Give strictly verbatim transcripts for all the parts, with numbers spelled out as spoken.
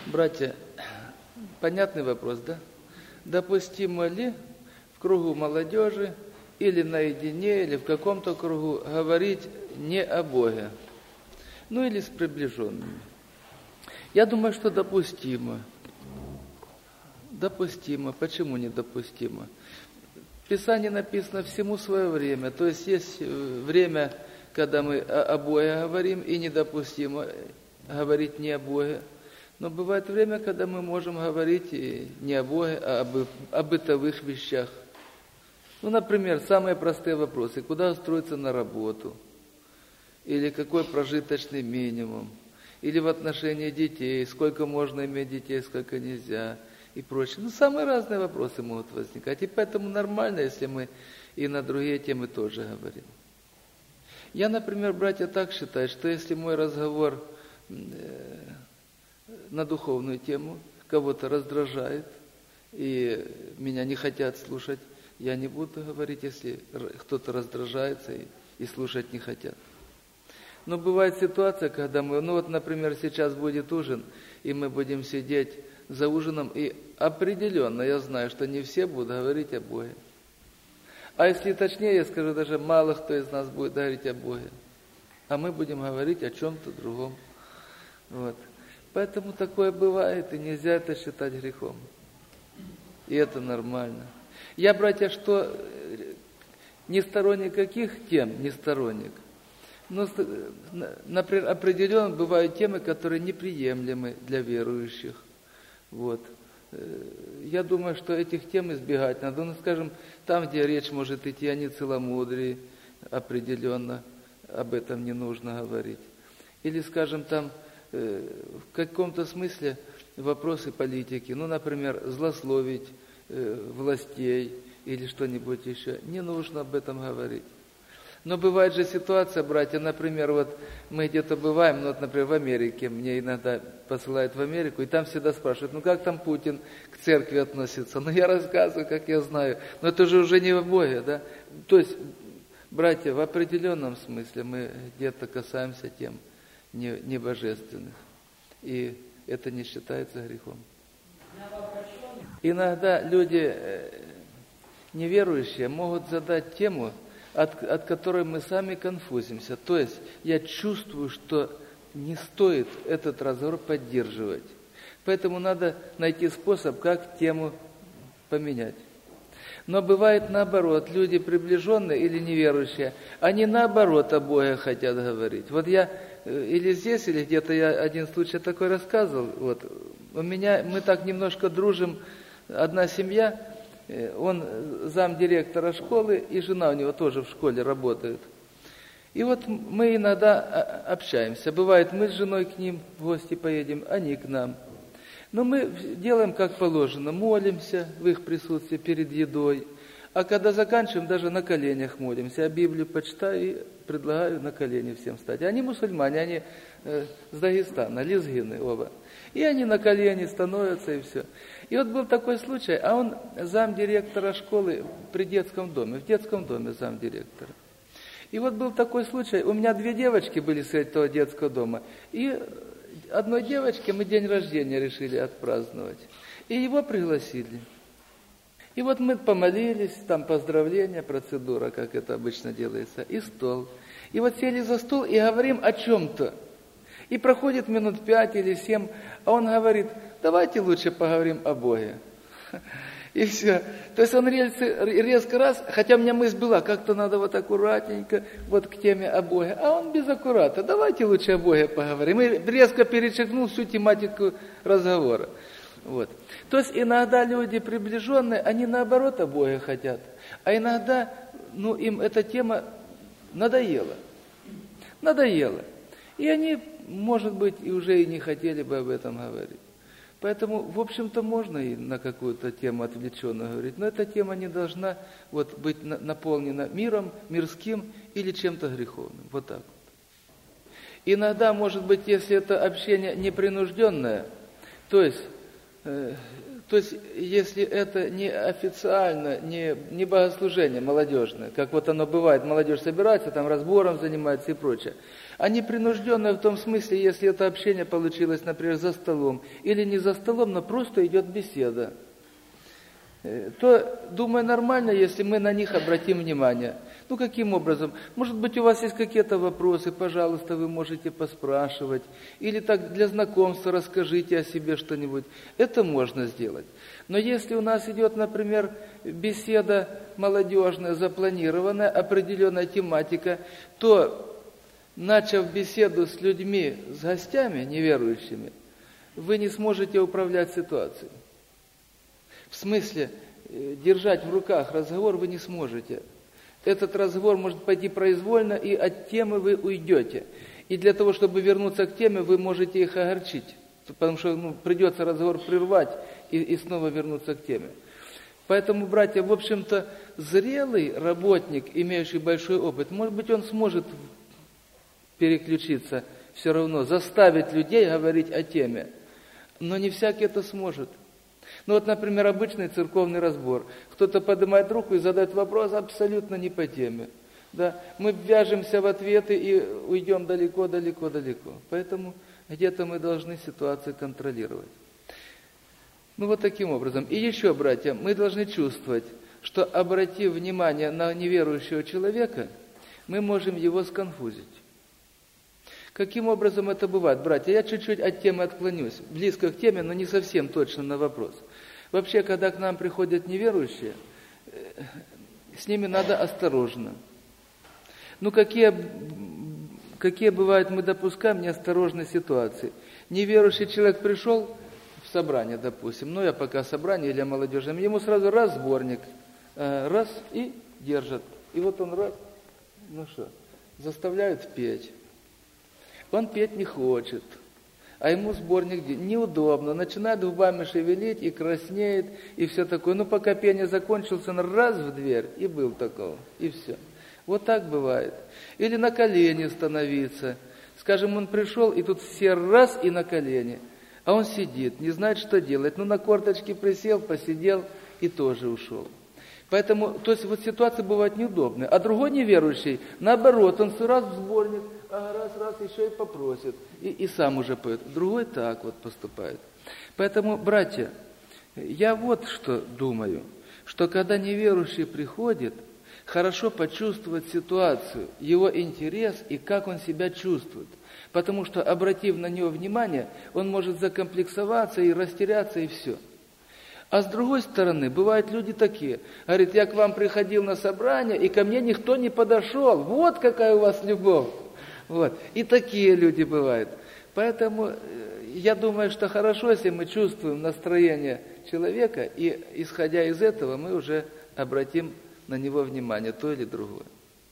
Братья, понятный вопрос, да? Допустимо ли в кругу молодежи или наедине, или в каком-то кругу говорить не о Боге? Ну или с приближенными. Я думаю, что допустимо. Допустимо. Почему недопустимо? В Писании написано всему свое время. То есть есть время, когда мы о Боге говорим, и недопустимо говорить не о Боге. Но бывает время, когда мы можем говорить и не о Боге, а об, о бытовых вещах. Ну, например, самые простые вопросы. Куда устроиться на работу? Или какой прожиточный минимум? Или в отношении детей, сколько можно иметь детей, сколько нельзя, и прочее. Ну, самые разные вопросы могут возникать. И поэтому нормально, если мы и на другие темы тоже говорим. Я, например, братья, так считаю, что если мой разговор на духовную тему кого-то раздражает, и меня не хотят слушать, я не буду говорить, если кто-то раздражается и, и слушать не хотят. Но бывает ситуация, когда мы, ну вот, например, сейчас будет ужин, и мы будем сидеть за ужином, и определенно я знаю, что не все будут говорить о Боге. А если точнее, я скажу, даже мало кто из нас будет говорить о Боге. А мы будем говорить о чем-то другом. Вот. Поэтому такое бывает, и нельзя это считать грехом. И это нормально. Я, братья, что не сторонник каких тем, не сторонник. Но, например, определенно бывают темы, которые неприемлемы для верующих. Вот. Я думаю, что этих тем избегать надо. Ну, скажем, там, где речь может идти о нецеломудрии, определенно об этом не нужно говорить. Или, скажем, там в каком-то смысле вопросы политики. Ну, например, злословить властей или что-нибудь еще. Не нужно об этом говорить. Но бывает же ситуация, братья, например, вот мы где-то бываем, ну вот, например, в Америке, мне иногда посылают в Америку, и там всегда спрашивают, ну как там Путин к церкви относится? Ну я рассказываю, как я знаю, но это же уже не в Боге, да? То есть, братья, в определенном смысле мы где-то касаемся тем не, не божественных, и это не считается грехом. Иногда люди неверующие могут задать тему, От, от которой мы сами конфузимся. То есть я чувствую, что не стоит этот разговор поддерживать. Поэтому надо найти способ, как тему поменять. Но бывает наоборот, люди приближенные или неверующие, они наоборот о Боге хотят говорить. Вот я или здесь, или где-то я один случай такой рассказывал. Вот, у меня, мы так немножко дружим, одна семья, он замдиректора школы, и жена у него тоже в школе работает. И вот мы иногда общаемся. Бывает, мы с женой к ним в гости поедем, они к нам. Но мы делаем как положено, молимся в их присутствии перед едой. А когда заканчиваем, даже на коленях молимся. Я Библию почитаю и предлагаю на колени всем встать. Они мусульмане, они э, с Дагестана, лезгины оба. И они на колени становятся, и все. И вот был такой случай, а он замдиректора школы при детском доме, в детском доме замдиректора. И вот был такой случай, у меня две девочки были с этого детского дома, и одной девочке мы день рождения решили отпраздновать, и его пригласили. И вот мы помолились, там поздравления, процедура, как это обычно делается, и стол. И вот сели за стол и говорим о чем-то. И проходит минут пять или семь, а он говорит, давайте лучше поговорим о Боге. И все. То есть он резко раз, хотя у меня мысль была, как-то надо вот аккуратненько, вот к теме о Боге. А он без аккурата, давайте лучше о Боге поговорим. И резко перечеркнул всю тематику разговора. Вот. То есть иногда люди приближенные, они наоборот о Боге хотят. А иногда, ну, им эта тема надоела. Надоела. И они, может быть, и уже и не хотели бы об этом говорить. Поэтому, в общем-то, можно и на какую-то тему отвлеченно говорить, но эта тема не должна вот, быть наполнена миром, мирским или чем-то греховным. Вот так вот. Иногда, может быть, если это общение непринужденное, то есть э, То есть, если это не официально, не, не богослужение молодежное, как вот оно бывает, молодежь собирается, там разбором занимается и прочее, а непринужденное в том смысле, если это общение получилось, например, за столом, или не за столом, но просто идет беседа, то, думаю, нормально, если мы на них обратим внимание. Ну, каким образом? Может быть, у вас есть какие-то вопросы, пожалуйста, вы можете поспрашивать. Или так для знакомства расскажите о себе что-нибудь. Это можно сделать. Но если у нас идет, например, беседа молодежная, запланированная, определенная тематика, то, начав беседу с людьми, с гостями неверующими, вы не сможете управлять ситуацией. В смысле, держать в руках разговор вы не сможете. Этот разговор может пойти произвольно, и от темы вы уйдете. И для того, чтобы вернуться к теме, вы можете их огорчить. Потому что ну, придется разговор прервать и, и снова вернуться к теме. Поэтому, братья, в общем-то, зрелый работник, имеющий большой опыт, может быть, он сможет переключиться все равно, заставить людей говорить о теме. Но не всякий это сможет. Ну вот, например, обычный церковный разбор. Кто-то поднимает руку и задает вопрос абсолютно не по теме. Да? Мы вяжемся в ответы и уйдем далеко-далеко-далеко. Поэтому где-то мы должны ситуацию контролировать. Ну вот таким образом. И еще, братья, мы должны чувствовать, что, обратив внимание на неверующего человека, мы можем его сконфузить. Каким образом это бывает, братья? Я чуть-чуть от темы отклонюсь, близко к теме, но не совсем точно на вопрос. Вообще, когда к нам приходят неверующие, с ними надо осторожно. Ну, какие, какие бывают, мы допускаем неосторожные ситуации. Неверующий человек пришел в собрание, допустим, ну, я пока собрание или молодежь, ему сразу раз сборник, раз и держат. И вот он раз, ну что, заставляют петь. Он петь не хочет, а ему сборник неудобно, начинает губами шевелить и краснеет, и все такое. Ну, пока пение закончилось, он раз в дверь, и был такого, и все. Вот так бывает. Или на колени становиться. Скажем, он пришел, и тут все раз и на колени, а он сидит, не знает, что делать. Ну, на корточки присел, посидел и тоже ушел. Поэтому, то есть, вот ситуация бывает неудобная. А другой неверующий, наоборот, он раз в сборник, а раз, раз еще и попросит, и, и сам уже поет. Другой так вот поступает. Поэтому, братья, я вот что думаю, что когда неверующий приходит, хорошо почувствовать ситуацию, его интерес и как он себя чувствует. Потому что, обратив на него внимание, он может закомплексоваться и растеряться, и все. А с другой стороны, бывают люди такие. Говорит, я к вам приходил на собрание, и ко мне никто не подошел. Вот какая у вас любовь. Вот. И такие люди бывают. Поэтому я думаю, что хорошо, если мы чувствуем настроение человека, и, исходя из этого, мы уже обратим на него внимание, то или другое.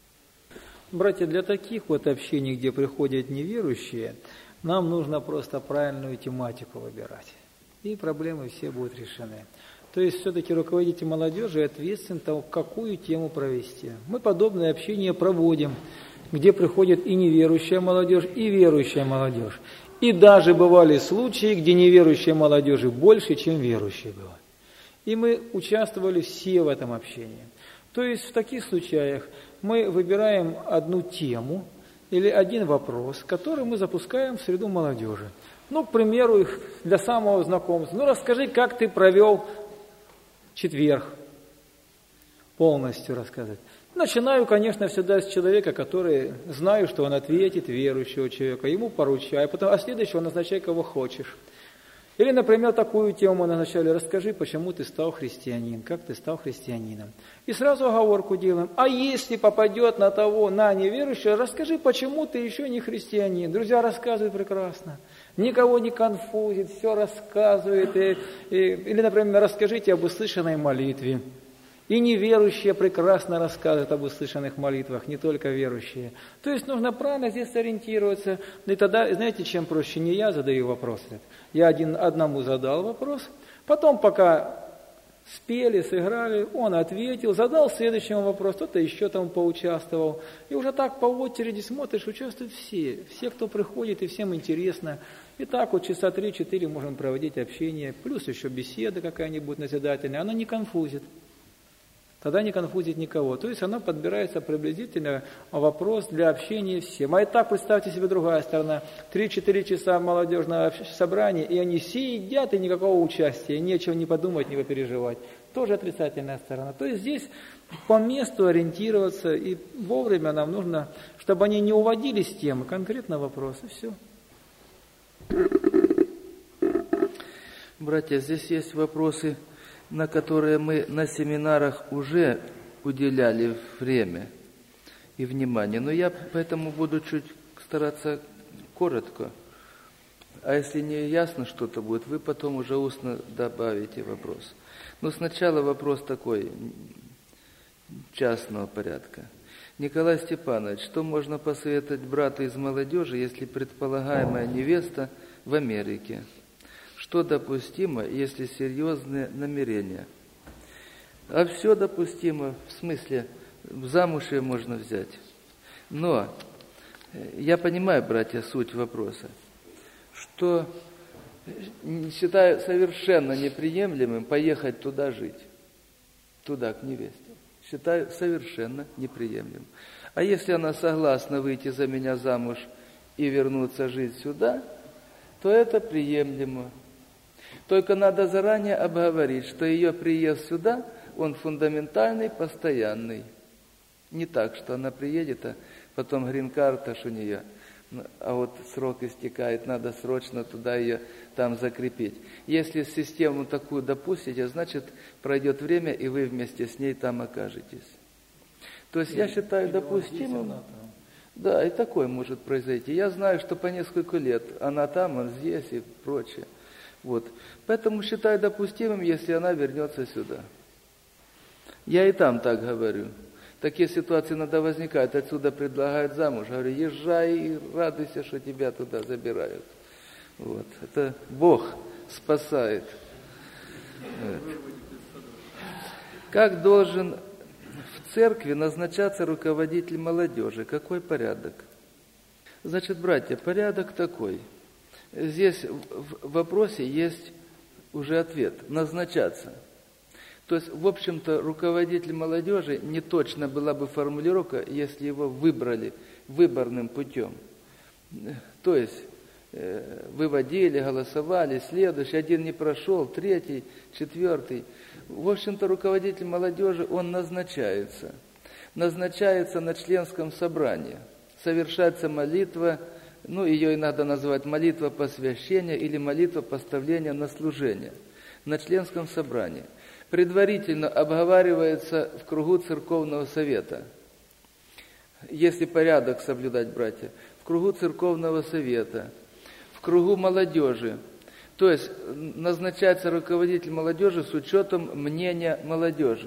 Братья, для таких вот общений, где приходят неверующие, нам нужно просто правильную тематику выбирать. И проблемы все будут решены. То есть, все-таки руководитель молодежи ответственен, какую тему провести. Мы подобное общение проводим, где приходит и неверующая молодежь, и верующая молодежь. И даже бывали случаи, где неверующей молодежи больше, чем верующей было. И мы участвовали все в этом общении. То есть, в таких случаях мы выбираем одну тему или один вопрос, который мы запускаем в среду молодежи. Ну, к примеру, для самого знакомства. Ну, расскажи, как ты провел четверг. Полностью рассказать. Начинаю, конечно, всегда с человека, который знаю, что он ответит, верующего человека, ему поручаю, потом, а следующего назначай, кого хочешь. Или, например, такую тему мы назначали, расскажи, почему ты стал христианином, как ты стал христианином. И сразу оговорку делаем, а если попадет на того, на неверующего, расскажи, почему ты еще не христианин. Друзья рассказывают прекрасно, никого не конфузит, все рассказывает. И, и, или, например, расскажите об услышанной молитве. И неверующие прекрасно рассказывают об услышанных молитвах, не только верующие. То есть нужно правильно здесь ориентироваться. И тогда, знаете, чем проще? Не я задаю вопрос. Я один, одному задал вопрос. Потом, пока Спели, сыграли, он ответил, задал следующему вопрос, кто-то еще там поучаствовал. И уже так по очереди смотришь, участвуют все, все, кто приходит, и всем интересно. И так вот часа три-четыре можем проводить общение, плюс еще беседа какая-нибудь назидательная, она не конфузит. Тогда не конфузит никого. То есть оно подбирается приблизительно вопрос для общения всем. А и так представьте себе другая сторона. три-четыре часа молодежного собрания, и они все едят, и никакого участия, нечего ни подумать, ни попереживать. Тоже отрицательная сторона. То есть здесь по месту ориентироваться, и вовремя нам нужно, чтобы они не уводили с темы, конкретно вопрос, и все. Братья, здесь есть вопросы, на которые мы на семинарах уже уделяли время и внимание. Но я поэтому буду чуть стараться коротко. А если не ясно что-то будет, вы потом уже устно добавите вопрос. Но сначала вопрос такой, частного порядка. Николай Степанович, что можно посоветовать брату из молодежи, если предполагаемая невеста в Америке? Что допустимо, если серьезные намерения? А все допустимо, в смысле, замуж ее можно взять. Но я понимаю, братья, суть вопроса, что считаю совершенно неприемлемым поехать туда жить, туда, к невесте. Считаю совершенно неприемлемым. А если она согласна выйти за меня замуж и вернуться жить сюда, то это приемлемо. Только надо заранее обговорить, что ее приезд сюда, он фундаментальный, постоянный. Не так, что она приедет, а потом грин-карта у нее, а вот срок истекает, надо срочно туда ее там закрепить. Если систему такую допустите, значит, пройдет время, и вы вместе с ней там окажетесь. То есть я считаю допустимым. Да, и такое может произойти. Я знаю, что по несколько лет она там, он здесь и прочее. Вот. Поэтому считаю допустимым, если она вернется сюда. Я и там так говорю. Такие ситуации иногда возникают. Отсюда предлагают замуж. Говорю, езжай и радуйся, что тебя туда забирают. Вот. Это Бог спасает. Вот. Как должен в церкви назначаться руководитель молодежи? Какой порядок? Значит, братья, порядок такой. Здесь в вопросе есть уже ответ. Назначаться. То есть, в общем-то, руководитель молодежи не точно была бы формулировка, если его выбрали выборным путем. То есть, выводили, голосовали, следующий, один не прошел, третий, четвертый. В общем-то, руководитель молодежи, он назначается. Назначается на членском собрании. Совершается молитва, ну, ее иногда называют молитва посвящения или молитва поставления на служение. На членском собрании. Предварительно обговаривается в кругу церковного совета. Если порядок соблюдать, братья, в кругу церковного совета, в кругу молодежи. То есть назначается руководитель молодежи с учетом мнения молодежи.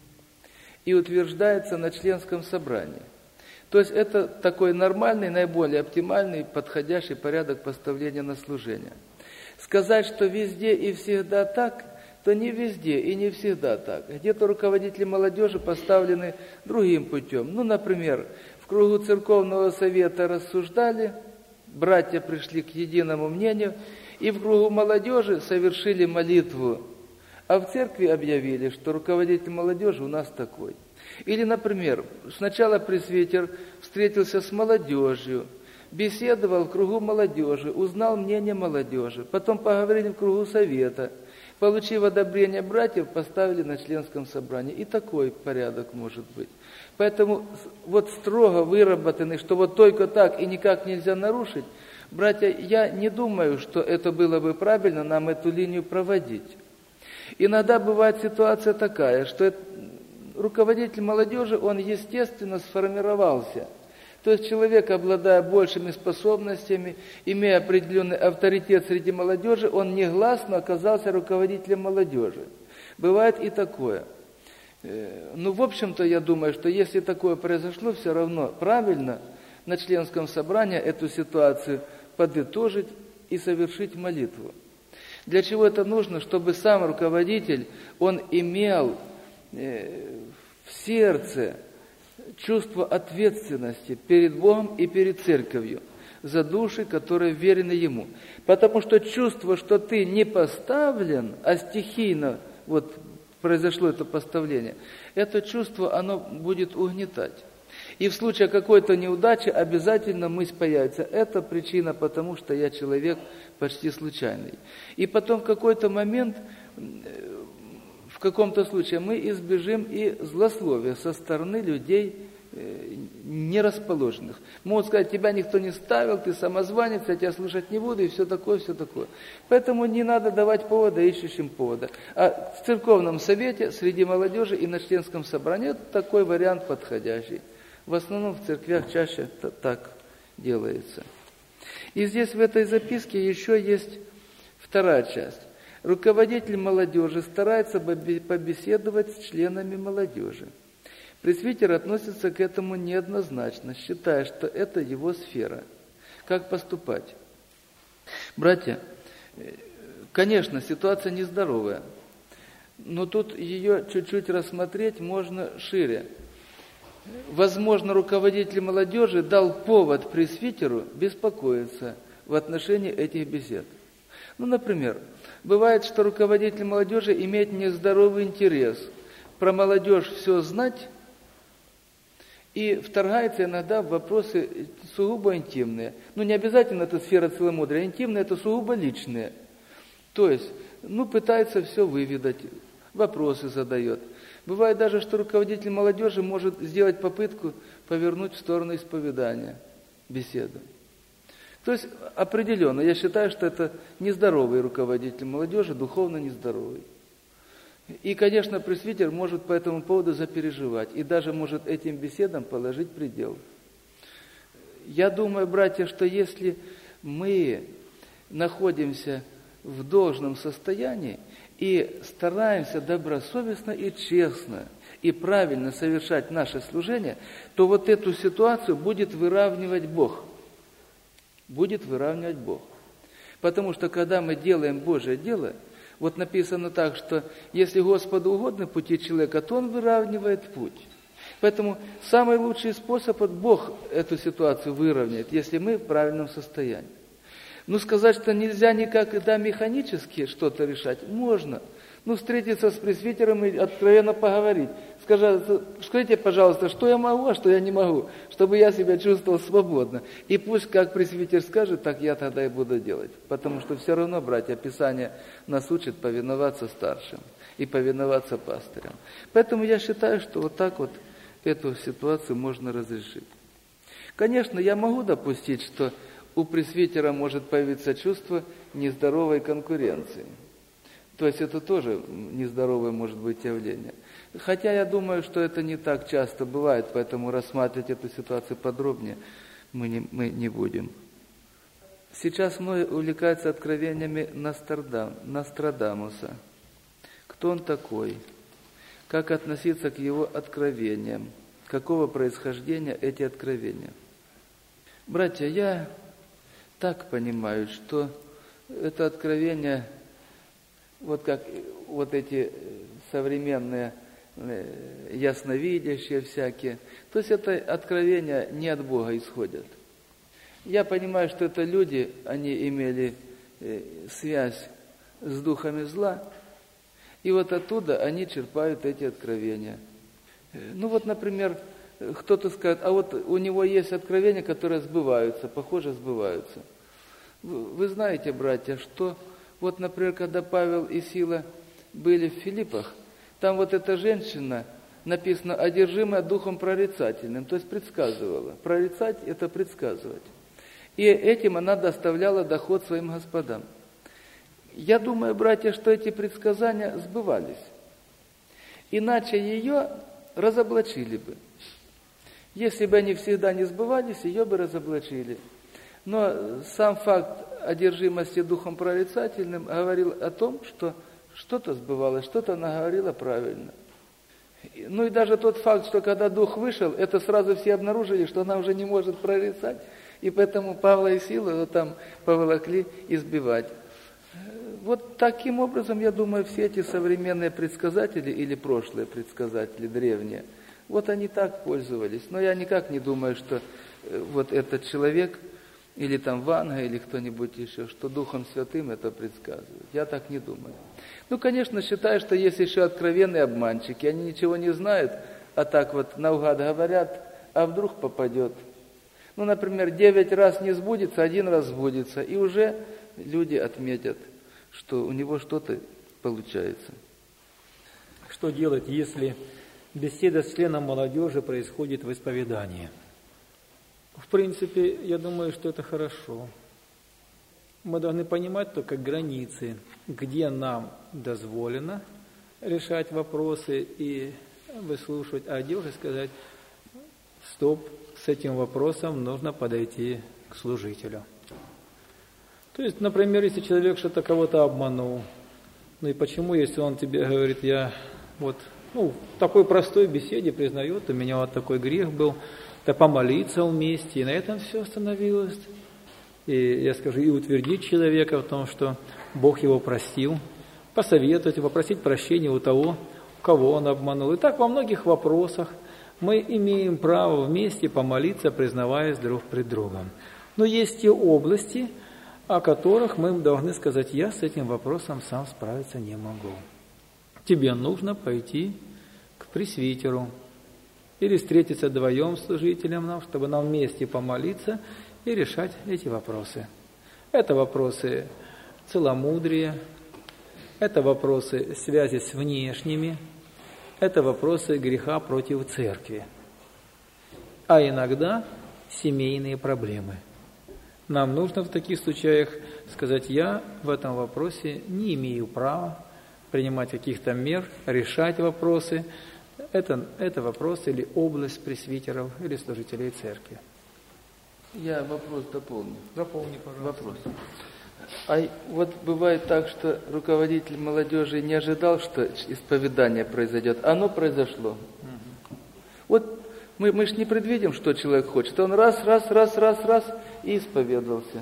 И утверждается на членском собрании. То есть это такой нормальный, наиболее оптимальный, подходящий порядок поставления на служение. Сказать, что везде и всегда так, то не везде и не всегда так. Где-то руководители молодежи поставлены другим путем. Ну, например, в кругу церковного совета рассуждали, братья пришли к единому мнению, и в кругу молодежи совершили молитву, а в церкви объявили, что руководитель молодежи у нас такой. Или, например, сначала пресвитер встретился с молодежью, беседовал в кругу молодежи, узнал мнение молодежи, потом поговорили в кругу совета, получив одобрение братьев, поставили на членском собрании. И такой порядок может быть. Поэтому вот строго выработанный, что вот только так и никак нельзя нарушить, братья, я не думаю, что это было бы правильно нам эту линию проводить. Иногда бывает ситуация такая, что руководитель молодежи, он естественно сформировался. То есть человек, обладая большими способностями, имея определенный авторитет среди молодежи, он негласно оказался руководителем молодежи. Бывает и такое. Ну, в общем-то, я думаю, что если такое произошло, все равно правильно на членском собрании эту ситуацию подытожить и совершить молитву. Для чего это нужно? Чтобы сам руководитель, он имел в сердце чувство ответственности перед Богом и перед церковью за души, которые верены Ему. Потому что чувство, что ты не поставлен, а стихийно вот произошло это поставление, это чувство, оно будет угнетать. И в случае какой-то неудачи обязательно мысль появится. Это причина, потому что я человек почти случайный. И потом в какой-то момент, в каком-то случае мы избежим и злословия со стороны людей нерасположенных. Могут сказать, тебя никто не ставил, ты самозванец, я тебя слушать не буду, и все такое, все такое. Поэтому не надо давать повода ищущим повода. А в церковном совете, среди молодежи и на членском собрании это такой вариант подходящий. В основном в церквях чаще так делается. И здесь в этой записке еще есть вторая часть. Руководитель молодежи старается побеседовать с членами молодежи. Пресвитер относится к этому неоднозначно, считая, что это его сфера. Как поступать? Братья, конечно, ситуация нездоровая, но тут ее чуть-чуть рассмотреть можно шире. Возможно, руководитель молодежи дал повод пресвитеру беспокоиться в отношении этих бесед. Ну, например, бывает, что руководитель молодежи имеет нездоровый интерес про молодежь все знать и вторгается иногда в вопросы сугубо интимные. Ну, не обязательно это сфера целомудрия, интимные это сугубо личные. То есть, ну, пытается все выведать, вопросы задает. Бывает даже, что руководитель молодежи может сделать попытку повернуть в сторону исповедания беседу. То есть определенно, я считаю, что это нездоровый руководитель молодежи, духовно нездоровый. И, конечно, пресвитер может по этому поводу запереживать и даже может этим беседам положить предел. Я думаю, братья, что если мы находимся в должном состоянии, и стараемся добросовестно и честно и правильно совершать наше служение, то вот эту ситуацию будет выравнивать Бог. Будет выравнивать Бог. Потому что когда мы делаем Божье дело, вот написано так, что если Господу угодны пути человека, то Он выравнивает путь. Поэтому самый лучший способ, вот Бог эту ситуацию выровняет, если мы в правильном состоянии. Ну, сказать, что нельзя никак, да, механически что-то решать, можно. Ну, встретиться с пресвитером и откровенно поговорить. Скажи, скажите, пожалуйста, что я могу, а что я не могу, чтобы я себя чувствовал свободно. И пусть, как пресвитер скажет, так я тогда и буду делать. Потому что все равно, братья, Писание нас учит повиноваться старшим и повиноваться пастырям. Поэтому я считаю, что вот так вот эту ситуацию можно разрешить. Конечно, я могу допустить, что у пресвитера может появиться чувство нездоровой конкуренции. То есть это тоже нездоровое может быть явление. Хотя я думаю, что это не так часто бывает, поэтому рассматривать эту ситуацию подробнее мы не, мы не будем. Сейчас многие увлекаются откровениями Нострадам, Нострадамуса. Кто он такой? Как относиться к его откровениям? Какого происхождения эти откровения? Братья, я так понимаю, что это откровение, вот как вот эти современные ясновидящие всякие, то есть это откровения не от Бога исходят. Я понимаю, что это люди, они имели связь с духами зла, и вот оттуда они черпают эти откровения. Ну вот, например, кто-то скажет, а вот у него есть откровения, которые сбываются, похоже, сбываются. Вы знаете, братья, что вот, например, когда Павел и Сила были в Филиппах, там вот эта женщина, написано, одержимая духом прорицательным, то есть предсказывала. Прорицать – это предсказывать. И этим она доставляла доход своим господам. Я думаю, братья, что эти предсказания сбывались. Иначе ее разоблачили бы. Если бы они всегда не сбывались, ее бы разоблачили. Но сам факт одержимости духом прорицательным говорил о том, что что-то сбывалось, что-то она говорила правильно. Ну и даже тот факт, что когда дух вышел, это сразу все обнаружили, что она уже не может прорицать, и поэтому Павла и Силу вот там поволокли избивать. Вот таким образом, я думаю, все эти современные предсказатели или прошлые предсказатели, древние, вот они так пользовались. Но я никак не думаю, что вот этот человек, или там Ванга, или кто-нибудь еще, что Духом Святым это предсказывает. Я так не думаю. Ну, конечно, считаю, что есть еще откровенные обманщики, они ничего не знают, а так вот наугад говорят, а вдруг попадет. Ну, например, девять раз не сбудется, один раз сбудется, и уже люди отметят, что у него что-то получается. Что делать, если беседа с членом молодежи происходит в исповедании? В принципе, я думаю, что это хорошо. Мы должны понимать только границы, где нам дозволено решать вопросы и выслушивать, а где уже сказать: стоп, с этим вопросом нужно подойти к служителю. То есть, например, если человек что-то кого-то обманул, ну и почему, если он тебе говорит: я вот, ну, в такой простой беседе признает, у меня вот такой грех был, да помолиться вместе, и на этом все остановилось. И я скажу, и утвердить человека в том, что Бог его простил, посоветовать, попросить прощения у того, кого он обманул. И так во многих вопросах мы имеем право вместе помолиться, признаваясь друг пред другом. Но есть те области, о которых мы должны сказать: я с этим вопросом сам справиться не могу. Тебе нужно пойти к пресвитеру или встретиться вдвоем с служителем нам, чтобы нам вместе помолиться и решать эти вопросы. Это вопросы целомудрия, это вопросы связи с внешними, это вопросы греха против церкви, а иногда семейные проблемы. Нам нужно в таких случаях сказать: я в этом вопросе не имею права принимать каких-то мер, решать вопросы. Это, это вопрос или область пресвитеров или служителей церкви. Я вопрос дополню. Дополни, пожалуйста. Вопрос. А вот бывает так, что руководитель молодежи не ожидал, что исповедание произойдет. Оно произошло. Угу. Вот мы, мы же не предвидим, что человек хочет. Он раз, раз, раз, раз, раз и исповедовался.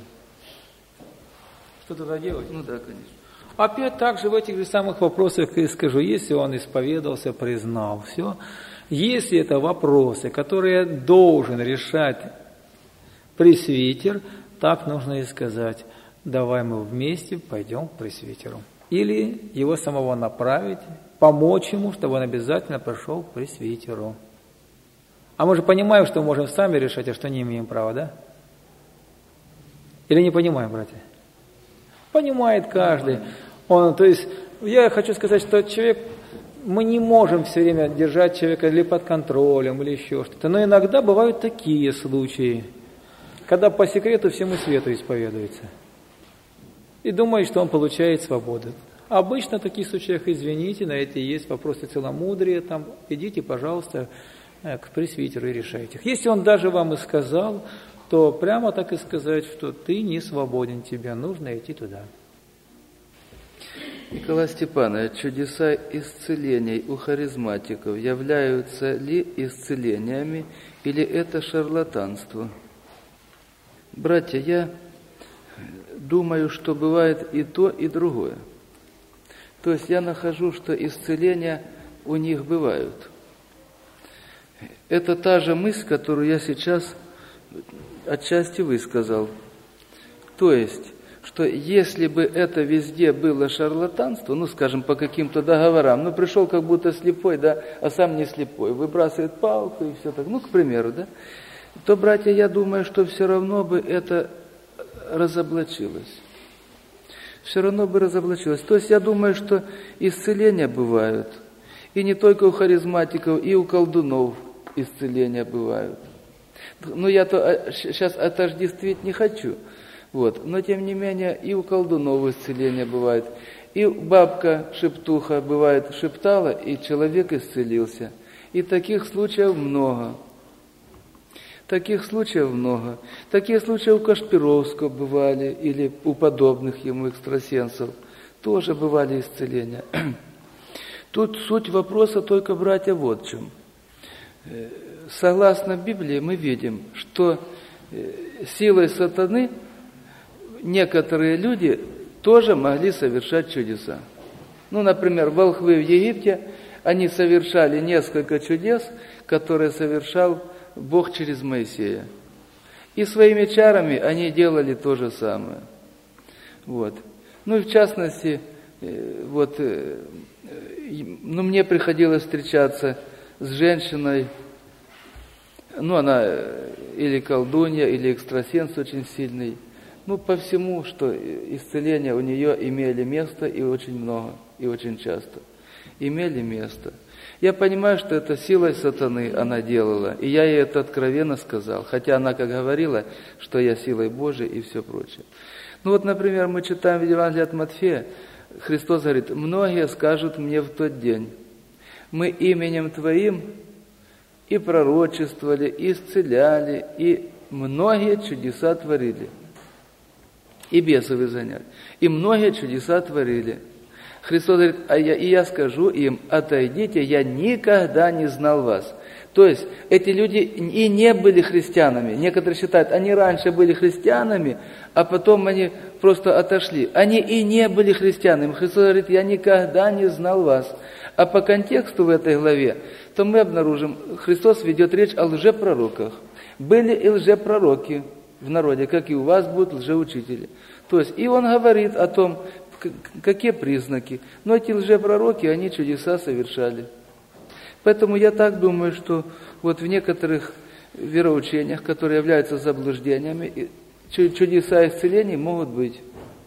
Что тогда делать? Ну да, конечно. Опять так же в этих же самых вопросах и скажу: если он исповедовался, признал все, если это вопросы, которые должен решать пресвитер, так нужно и сказать: давай мы вместе пойдем к пресвитеру. Или его самого направить, помочь ему, чтобы он обязательно пошел к пресвитеру. А мы же понимаем, что мы можем сами решать, а что не имеем права, да? Или не понимаем, братья? Понимает каждый. Он, то есть, я хочу сказать, что человек, мы не можем все время держать человека или под контролем, или еще что-то. Но иногда бывают такие случаи, когда по секрету всему свету исповедуется. И думает, что он получает свободу. Обычно в таких случаях, извините, на эти есть вопросы целомудрия, там, идите, пожалуйста, к пресвитеру и решайте их. Если он даже вам и сказал, то прямо так и сказать, что ты не свободен, тебе нужно идти туда. Николай Степанович, чудеса исцелений у харизматиков являются ли исцелениями или это шарлатанство? Братья, я думаю, что бывает и то, и другое. То есть я нахожу, что исцеления у них бывают. Это та же мысль, которую я сейчас отчасти высказал. То есть, что если бы это везде было шарлатанство, ну, скажем, по каким-то договорам, ну, пришел как будто слепой, да, а сам не слепой, выбрасывает палку и все так, ну, к примеру, да, то, братья, я думаю, что все равно бы это разоблачилось. Все равно бы разоблачилось. То есть, я думаю, что исцеления бывают, и не только у харизматиков, и у колдунов исцеления бывают. Ну, я-то сейчас отождествить не хочу. Вот. Но, тем не менее, и у колдунов исцеления бывает. И бабка-шептуха, бывает, шептала, и человек исцелился. И таких случаев много. Таких случаев много. Такие случаи у Кашпировского бывали, или у подобных ему экстрасенсов. Тоже бывали исцеления. Тут суть вопроса только, братья, вот в чем. Согласно Библии мы видим, что силой сатаны некоторые люди тоже могли совершать чудеса. Ну, например, волхвы в Египте, они совершали несколько чудес, которые совершал Бог через Моисея. И своими чарами они делали то же самое. Вот. Ну и в частности, вот, ну, мне приходилось встречаться с женщиной, ну, она или колдунья, или экстрасенс очень сильный. Ну, по всему, что исцеления у нее имели место, и очень много, и очень часто. Имели место. Я понимаю, что это силой сатаны она делала, и я ей это откровенно сказал, хотя она как говорила, что я силой Божией и все прочее. Ну вот, например, мы читаем в Евангелии от Матфея, Христос говорит: «Многие скажут мне в тот день, мы именем Твоим и пророчествовали, и исцеляли, и многие чудеса творили, и бесов изгоняли, и многие чудеса творили». Христос говорит: а я, и я скажу им: отойдите, я никогда не знал вас. То есть эти люди и не были христианами. Некоторые считают, они раньше были христианами, а потом они просто отошли. Они и не были христианами. Христос говорит: я никогда не знал вас. А по контексту в этой главе, то мы обнаружим, Христос ведет речь о лжепророках. Были и лжепророки в народе, как и у вас будут лжеучители. То есть и Он говорит о том, какие признаки. Но эти лжепророки, они чудеса совершали. Поэтому я так думаю, что вот в некоторых вероучениях, которые являются заблуждениями, чудеса исцелений могут быть.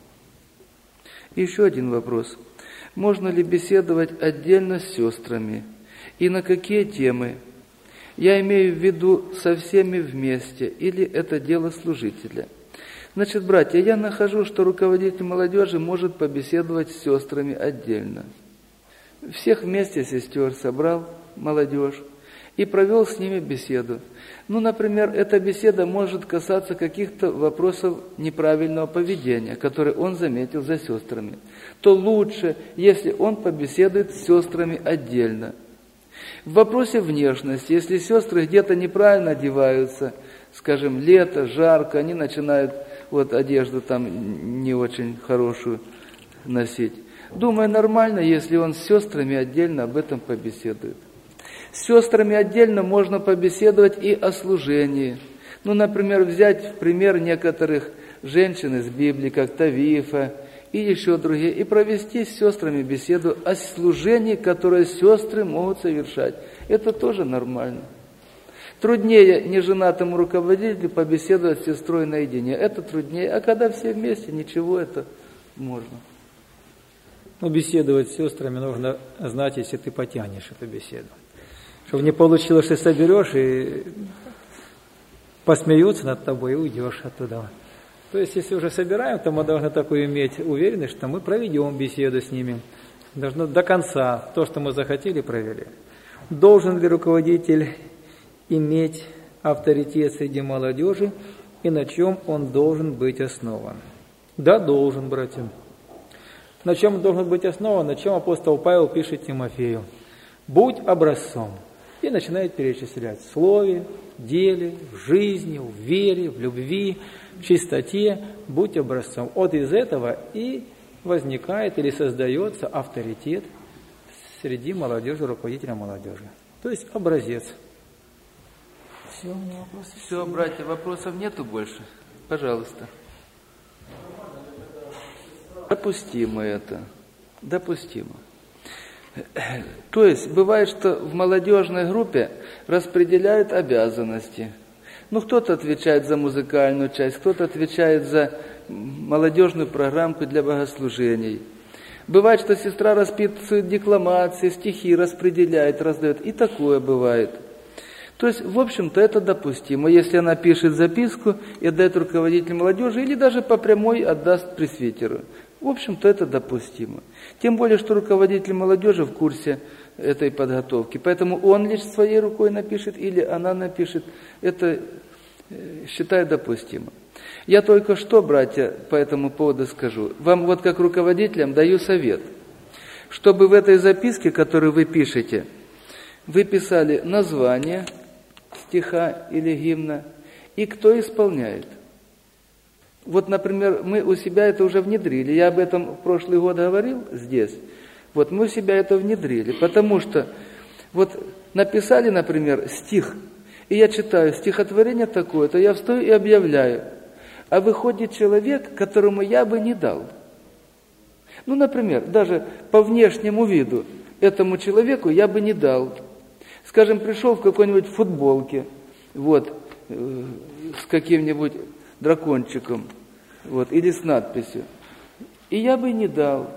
Еще один вопрос. Можно ли беседовать отдельно с сестрами? И на какие темы? Я имею в виду со всеми вместе, или это дело служителя? Значит, братья, я нахожу, что руководитель молодежи может побеседовать с сестрами отдельно. Всех вместе сестер собрал, молодежь, и провел с ними беседу. Ну, например, эта беседа может касаться каких-то вопросов неправильного поведения, которые он заметил за сестрами. То лучше, если он побеседует с сестрами отдельно. В вопросе внешности, если сестры где-то неправильно одеваются, скажем, лето, жарко, они начинают вот одежду там не очень хорошую носить. Думаю, нормально, если он с сестрами отдельно об этом побеседует. С сестрами отдельно можно побеседовать и о служении. Ну, например, взять в пример некоторых женщин из Библии, как Тавифа и еще другие, и провести с сестрами беседу о служении, которое сестры могут совершать. Это тоже нормально. Труднее неженатому руководителю побеседовать с сестрой наедине. Это труднее, а когда все вместе, ничего, это можно. Но беседовать с сестрами нужно знать, если ты потянешь эту беседу. Чтобы не получилось, что соберешь и посмеются над тобой и уйдешь оттуда. То есть, если уже собираем, то мы должны такую иметь уверенность, что мы проведем беседу с ними. Должно до конца то, что мы захотели, провели. Должен ли руководитель иметь авторитет среди молодежи и на чем он должен быть основан? Да, должен, братья. На чем он должен быть основан? На чем апостол Павел пишет Тимофею? Будь образцом. И начинает перечислять в слове, в деле, в жизни, в вере, в любви, в чистоте. Будь образцом. Вот из этого и возникает или создается авторитет среди молодежи, руководителя молодежи. То есть образец. Все, Все, братья, вопросов нету больше? Пожалуйста. Допустимо это. Допустимо. То есть, бывает, что в молодежной группе распределяют обязанности. Ну, кто-то отвечает за музыкальную часть, кто-то отвечает за молодежную программку для богослужений. Бывает, что сестра расписывает декламации, стихи распределяет, раздает. И такое бывает. То есть, в общем-то, это допустимо, если она пишет записку и отдает руководителю молодежи, или даже по прямой отдаст пресвитеру. В общем-то, это допустимо. Тем более, что руководитель молодежи в курсе этой подготовки. Поэтому он лишь своей рукой напишет, или она напишет. Это считаю допустимо. Я только что, братья, по этому поводу скажу. Вам вот как руководителям даю совет. Чтобы в этой записке, которую вы пишете, вы писали название стиха или гимна и кто исполняет. Вот, например, мы у себя это уже внедрили. Я об этом в прошлый год говорил здесь. Вот мы у себя это внедрили, потому что вот написали, например, стих, и я читаю стихотворение такое, то я встаю и объявляю. А выходит человек, которому я бы не дал. Ну, например, даже по внешнему виду этому человеку я бы не дал. Скажем, пришел в какой-нибудь футболке, вот, э, с каким-нибудь дракончиком, вот, или с надписью. И я бы не дал.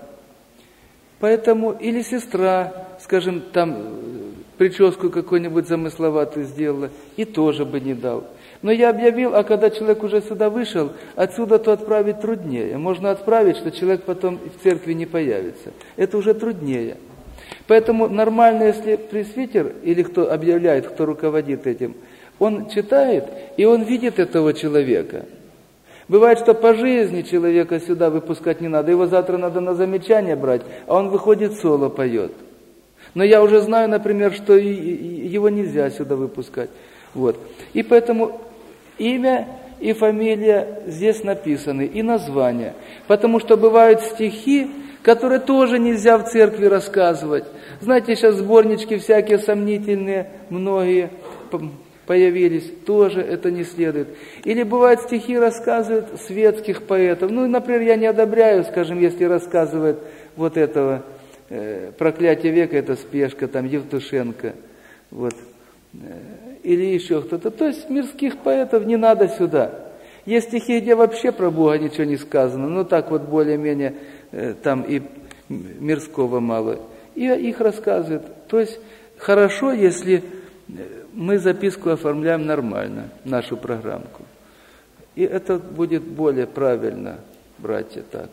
Поэтому, или сестра, скажем, там прическу какую-нибудь замысловатую сделала, и тоже бы не дал. Но я объявил, а когда человек уже сюда вышел, отсюда то отправить труднее. Можно отправить, что человек потом в церкви не появится. Это уже труднее. Поэтому нормально, если пресвитер или кто объявляет, кто руководит этим, он читает, и он видит этого человека. Бывает, что по жизни человека сюда выпускать не надо, его завтра надо на замечание брать, а он выходит соло поет. Но я уже знаю, например, что и, и, его нельзя сюда выпускать. Вот. И поэтому имя и фамилия здесь написаны, и название. Потому что бывают стихи, которые тоже нельзя в церкви рассказывать. Знаете, сейчас сборнички всякие сомнительные, многие появились, тоже это не следует. Или бывают стихи рассказывают светских поэтов. Ну, например, я не одобряю, скажем, если рассказывают вот этого э, «Проклятие века», это Спешка, там Евтушенко, вот, э, или еще кто-то. То есть мирских поэтов не надо сюда. Есть стихи, где вообще про Бога ничего не сказано, ну так вот более-менее э, там и мирского мало. И их рассказывают. То есть хорошо, если мы записку оформляем нормально, нашу программку. И это будет более правильно, братья, так.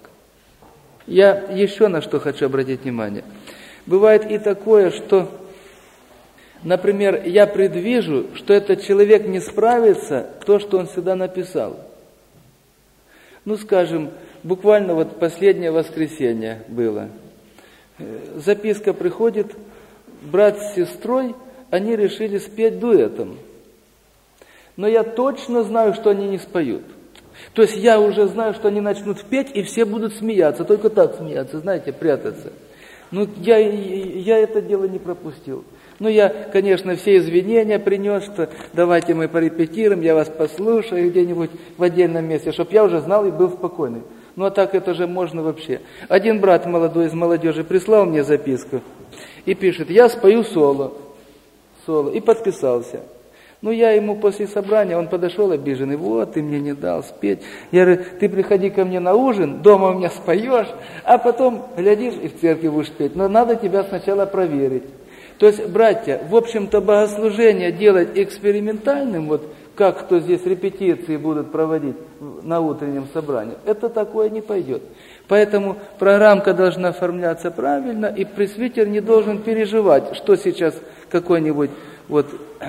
Я еще на что хочу обратить внимание. Бывает и такое, что, например, я предвижу, что этот человек не справится, то, что он сюда написал. Ну, скажем, буквально вот последнее воскресенье было. Записка приходит, брат с сестрой, они решили спеть дуэтом. Но я точно знаю, что они не споют. То есть я уже знаю, что они начнут петь, и все будут смеяться, только так смеяться, знаете, прятаться. Ну, я, я это дело не пропустил. Ну, я, конечно, все извинения принес, что давайте мы порепетируем, я вас послушаю где-нибудь в отдельном месте, чтобы я уже знал и был спокойный. Ну, а так это же можно вообще. Один брат молодой из молодежи прислал мне записку и пишет: я спою соло. Соло. И подписался. Ну, я ему после собрания, он подошел обиженный: вот, ты мне не дал спеть. Я говорю: ты приходи ко мне на ужин, дома у меня споешь, а потом глядишь и в церкви будешь петь. Но надо тебя сначала проверить. То есть, братья, в общем-то, богослужение делать экспериментальным, вот как кто здесь репетиции будут проводить на утреннем собрании, это такое не пойдет. Поэтому программка должна оформляться правильно, и пресвитер не должен переживать, что сейчас какой-нибудь вот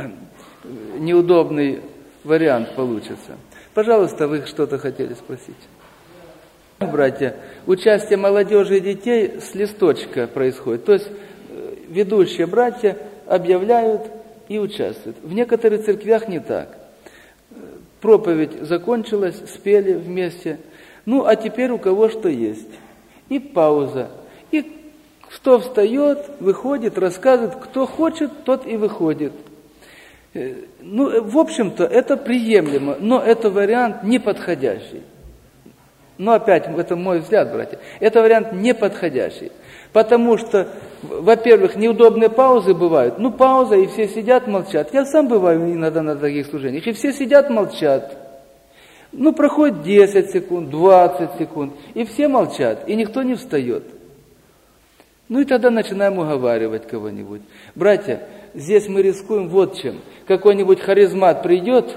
неудобный вариант получится. Пожалуйста, вы что-то хотели спросить? Братья, участие молодежи и детей с листочка происходит. То есть ведущие братья объявляют и участвуют. В некоторых церквях не так. Проповедь закончилась, спели вместе. Ну, а теперь у кого что есть. И пауза. И кто встает, выходит, рассказывает. Кто хочет, тот и выходит. Ну, в общем-то, это приемлемо, но это вариант неподходящий. Но опять, это мой взгляд, братья, это вариант неподходящий. Потому что, во-первых, неудобные паузы бывают. Ну, пауза, и все сидят, молчат. Я сам бываю иногда на таких служениях, и все сидят, молчат. Ну, проходит десять секунд, двадцать секунд, и все молчат, и никто не встает. Ну, и тогда начинаем уговаривать кого-нибудь. Братья, здесь мы рискуем вот чем. Какой-нибудь харизмат придет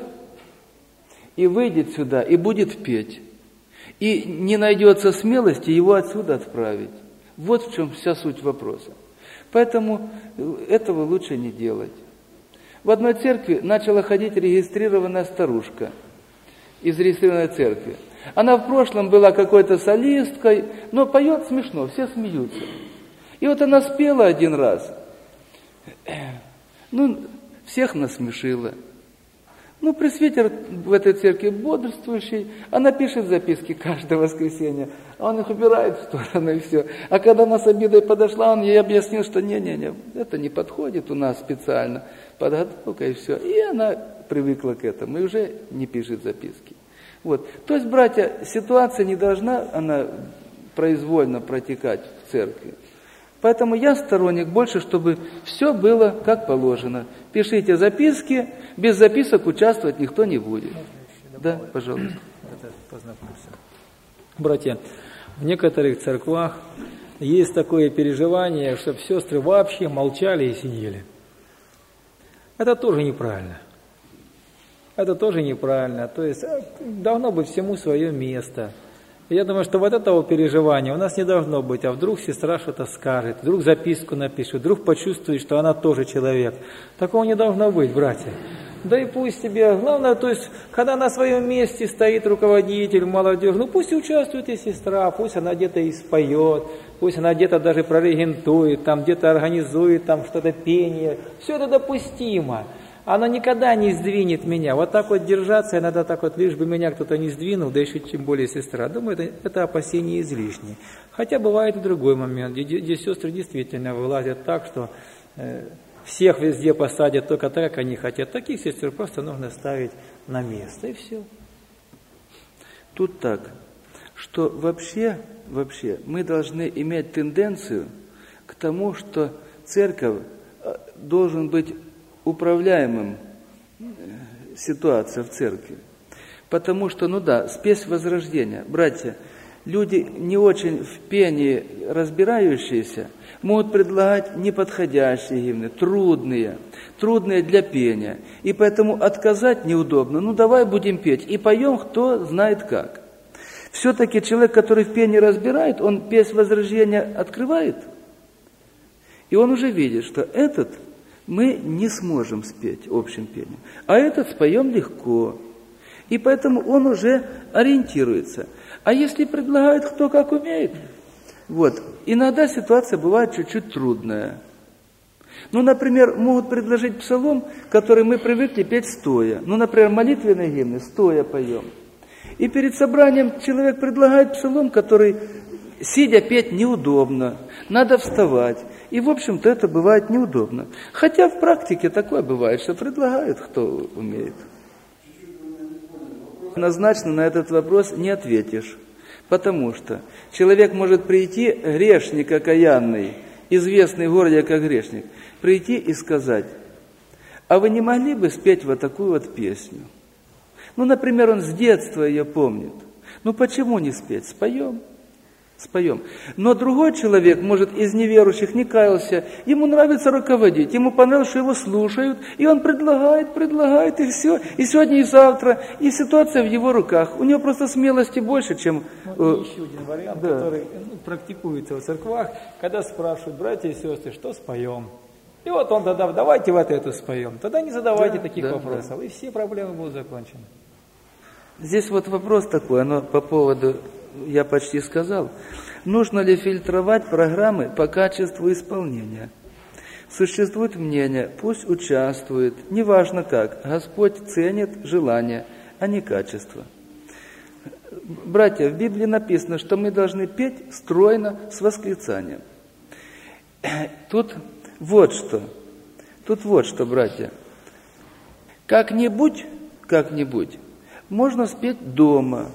и выйдет сюда, и будет петь. И не найдется смелости его отсюда отправить. Вот в чем вся суть вопроса. Поэтому этого лучше не делать. В одной церкви начала ходить регистрированная старушка из регистрированной церкви. Она в прошлом была какой-то солисткой, но поет смешно, все смеются. И вот она спела один раз. Ну, всех насмешила. Ну, пресвитер в этой церкви бодрствующий, она пишет записки каждое воскресенье, а он их убирает в сторону и все. А когда она с обидой подошла, он ей объяснил, что не-не-не, это не подходит у нас специально, подготовка и все. И она привыкла к этому и уже не пишет записки. Вот. То есть, братья, ситуация не должна, она произвольно протекать в церкви. Поэтому я сторонник больше, чтобы все было как положено. Пишите записки, без записок участвовать никто не будет. Да, пожалуйста. Братья, в некоторых церквах есть такое переживание, чтобы сестры вообще молчали и сидели. Это тоже неправильно. Это тоже неправильно. То есть должно быть всему свое место. Я думаю, что вот этого переживания у нас не должно быть. А вдруг сестра что-то скажет, вдруг записку напишет, вдруг почувствует, что она тоже человек. Такого не должно быть, братья. Да и пусть тебе, главное, то есть, когда на своем месте стоит руководитель, молодежь, ну пусть и участвует и сестра, пусть она где-то и споет, пусть она где-то даже прорегентует, там где-то организует там что-то пение. Все это допустимо. Она никогда не сдвинет меня. Вот так вот держаться, иногда так вот, лишь бы меня кто-то не сдвинул, да еще тем более сестра. Думаю, это, это опасение излишнее. Хотя бывает и другой момент, где, где сестры действительно вылазят так, что э, всех везде посадят только так, как они хотят. Таких сестер просто нужно ставить на место, и все. Тут так, что вообще, вообще мы должны иметь тенденцию к тому, что церковь должен быть управляемым ситуация в церкви. Потому что, ну да, спесь возрождения. Братья, люди не очень в пении разбирающиеся могут предлагать неподходящие гимны, трудные, трудные для пения. И поэтому отказать неудобно. Ну давай будем петь. И поем, кто знает как. Все-таки человек, который в пении разбирает, он песнь возрождения открывает, и он уже видит, что этот мы не сможем спеть общим пением, а этот споем легко. И поэтому он уже ориентируется. А если предлагают кто как умеет, вот, иногда ситуация бывает чуть-чуть трудная. Ну, например, могут предложить псалом, который мы привыкли петь стоя. Ну, например, молитвенные гимны стоя поем. И перед собранием человек предлагает псалом, который сидя петь неудобно, надо вставать. И, в общем-то, это бывает неудобно. Хотя в практике такое бывает, что предлагают, кто умеет. Однозначно на этот вопрос не ответишь. Потому что человек может прийти, грешник окаянный, известный в городе как грешник, прийти и сказать: а вы не могли бы спеть вот такую вот песню? Ну, например, он с детства ее помнит. Ну, почему не спеть? Споем. Споем. Но другой человек, может, из неверующих не каялся, ему нравится руководить, ему понравилось, что его слушают, и он предлагает, предлагает, и все. И сегодня, и завтра, и ситуация в его руках. У него просто смелости больше, чем... Ну, и еще один вариант, да, который ну, практикуется в церквах, когда спрашивают: братья и сестры, что споем? И вот он тогда: давайте вот это споем. Тогда не задавайте да, таких да, вопросов, да. И все проблемы будут закончены. Здесь вот вопрос такой, оно по поводу... Я почти сказал, нужно ли фильтровать программы по качеству исполнения. Существует мнение, пусть участвует, неважно как, Господь ценит желание, а не качество. Братья, в Библии написано, что мы должны петь стройно с восклицанием. Тут вот что, тут вот что, братья, как-нибудь, как-нибудь можно спеть дома,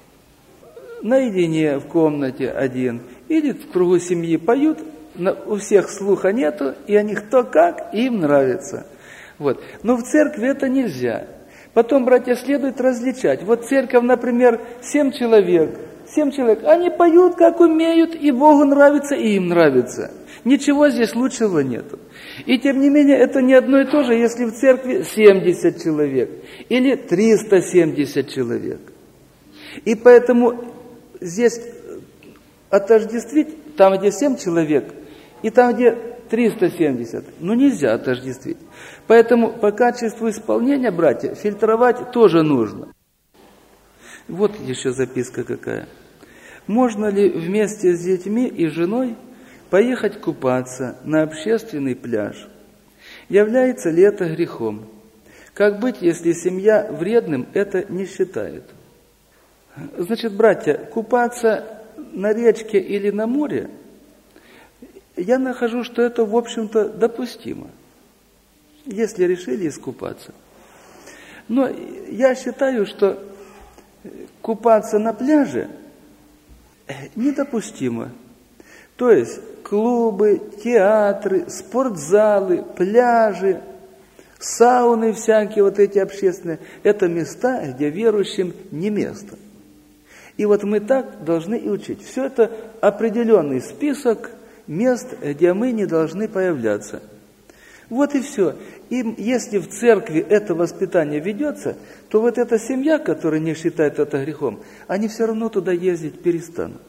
наедине в комнате один, или в кругу семьи поют, у всех слуха нету, и они кто как, и им нравится. Вот. Но в церкви это нельзя. Потом, братья, следует различать. Вот церковь, например, семь человек, семь человек, они поют как умеют, и Богу нравится, и им нравится. Ничего здесь лучшего нету. И тем не менее, это не одно и то же, если в церкви семьдесят человек, или триста семьдесят человек. И поэтому здесь отождествить, там, где семь человек, и там, где триста семьдесят, ну нельзя отождествить. Поэтому по качеству исполнения, братья, фильтровать тоже нужно. Вот еще записка какая. Можно ли вместе с детьми и женой поехать купаться на общественный пляж? Является ли это грехом? Как быть, если семья вредным это не считает? Значит, братья, купаться на речке или на море, я нахожу, что это, в общем-то, допустимо, если решили искупаться. Но я считаю, что купаться на пляже недопустимо. То есть клубы, театры, спортзалы, пляжи, сауны всякие, вот эти общественные, это места, где верующим не место. И вот мы так должны и учить. Все это определенный список мест, где мы не должны появляться. Вот и все. И если в церкви это воспитание ведется, то вот эта семья, которая не считает это грехом, они все равно туда ездить перестанут.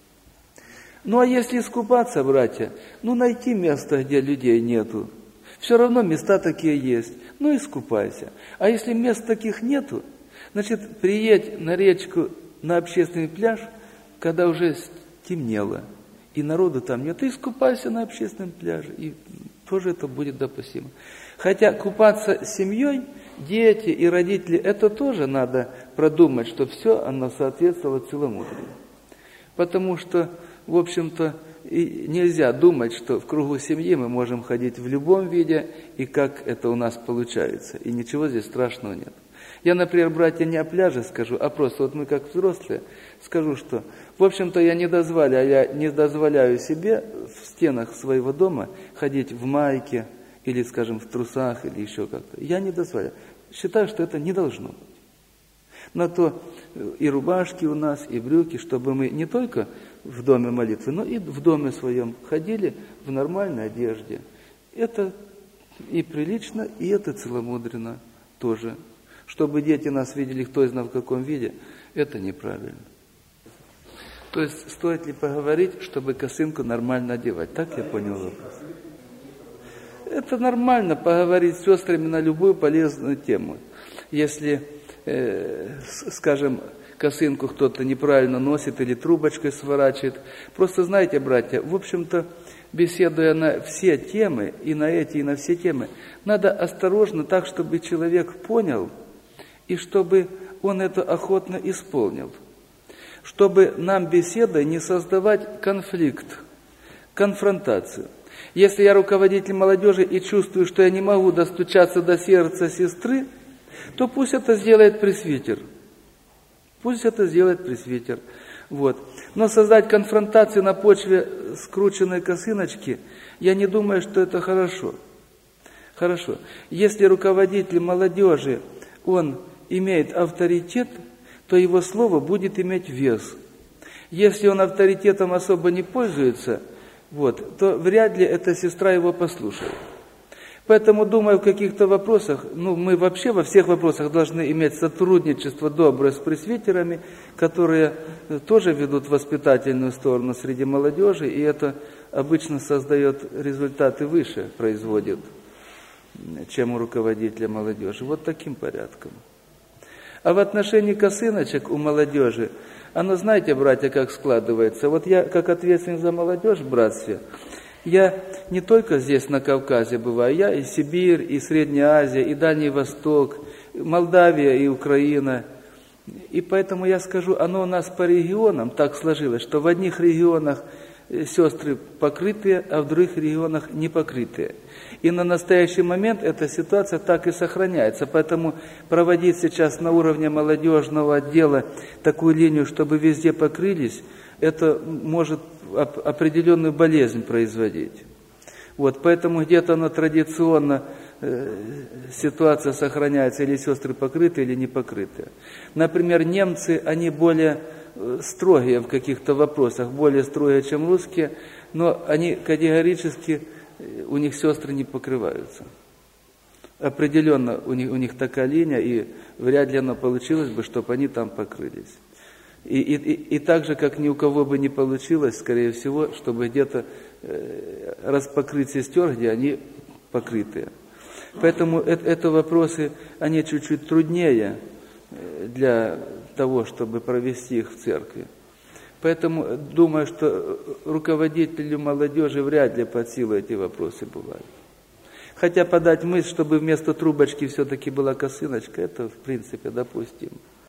Ну а если искупаться, братья, ну найти место, где людей нету. Все равно места такие есть. Ну искупайся. А если мест таких нету, значит, приедь на речку, на общественный пляж, когда уже темнело, и народу там нет, ты искупайся на общественном пляже, и тоже это будет допустимо. Хотя купаться с семьей, дети и родители, это тоже надо продумать, чтобы все оно соответствовало целомудрию. Потому что, в общем-то, и нельзя думать, что в кругу семьи мы можем ходить в любом виде, и как это у нас получается, и ничего здесь страшного нет. Я, например, братья, не о пляже скажу, а просто вот мы как взрослые скажу, что, в общем-то, я не дозволяю, я не дозволяю себе в стенах своего дома ходить в майке, или, скажем, в трусах, или еще как-то. Я не дозволяю. Считаю, что это не должно быть. На то и рубашки у нас, и брюки, чтобы мы не только в доме молитвы, но и в доме своем ходили в нормальной одежде. Это и прилично, и это целомудренно тоже. Чтобы дети нас видели, кто знал в каком виде, это неправильно. То есть, стоит ли поговорить, чтобы косынку нормально одевать? Так я понял вопрос. Это нормально поговорить с сестрами на любую полезную тему. Если, э, скажем, косынку кто-то неправильно носит или трубочкой сворачивает. Просто знаете, братья, в общем-то, беседуя на все темы, и на эти, и на все темы, надо осторожно так, чтобы человек понял, и чтобы он это охотно исполнил. Чтобы нам беседой не создавать конфликт, конфронтацию. Если я руководитель молодежи и чувствую, что я не могу достучаться до сердца сестры, то пусть это сделает пресвитер. Пусть это сделает пресвитер. Вот. Но создать конфронтацию на почве скрученной косыночки, я не думаю, что это хорошо. Хорошо. Если руководитель молодежи, он имеет авторитет, то его слово будет иметь вес. Если он авторитетом особо не пользуется, вот, то вряд ли эта сестра его послушает. Поэтому, думаю, в каких-то вопросах, ну, мы вообще во всех вопросах должны иметь сотрудничество доброе с пресвитерами, которые тоже ведут воспитательную сторону среди молодежи, и это обычно создает результаты выше, производит, чем у руководителя молодежи. Вот таким порядком. А в отношении косыночек у молодежи, оно, знаете, братья, как складывается. Вот я, как ответственный за молодежь в братстве, я не только здесь, на Кавказе бываю, я и Сибирь, и Средняя Азия, и Дальний Восток, Молдавия и Украина. И поэтому я скажу, оно у нас по регионам так сложилось, что в одних регионах сестры покрытые, а в других регионах не покрытые. И на настоящий момент эта ситуация так и сохраняется. Поэтому проводить сейчас на уровне молодежного отдела такую линию, чтобы везде покрылись, это может определенную болезнь производить. Вот, поэтому где-то оно традиционно э, ситуация сохраняется, или сестры покрытые, или не покрытые. Например, немцы, они более строгие в каких-то вопросах, более строгие, чем русские, но они категорически, у них сестры не покрываются. Определенно у них, у них такая линия, и вряд ли оно получилось бы, чтобы они там покрылись. И, и, и, и так же, как ни у кого бы не получилось, скорее всего, чтобы где-то э, распокрыть сестер, где они покрытые. Поэтому это, это вопросы, они чуть-чуть труднее для того, чтобы провести их в церкви. Поэтому думаю, что руководителю молодежи вряд ли под силу эти вопросы бывают. Хотя подать мысль, чтобы вместо трубочки все-таки была косыночка, это в принципе допустимо.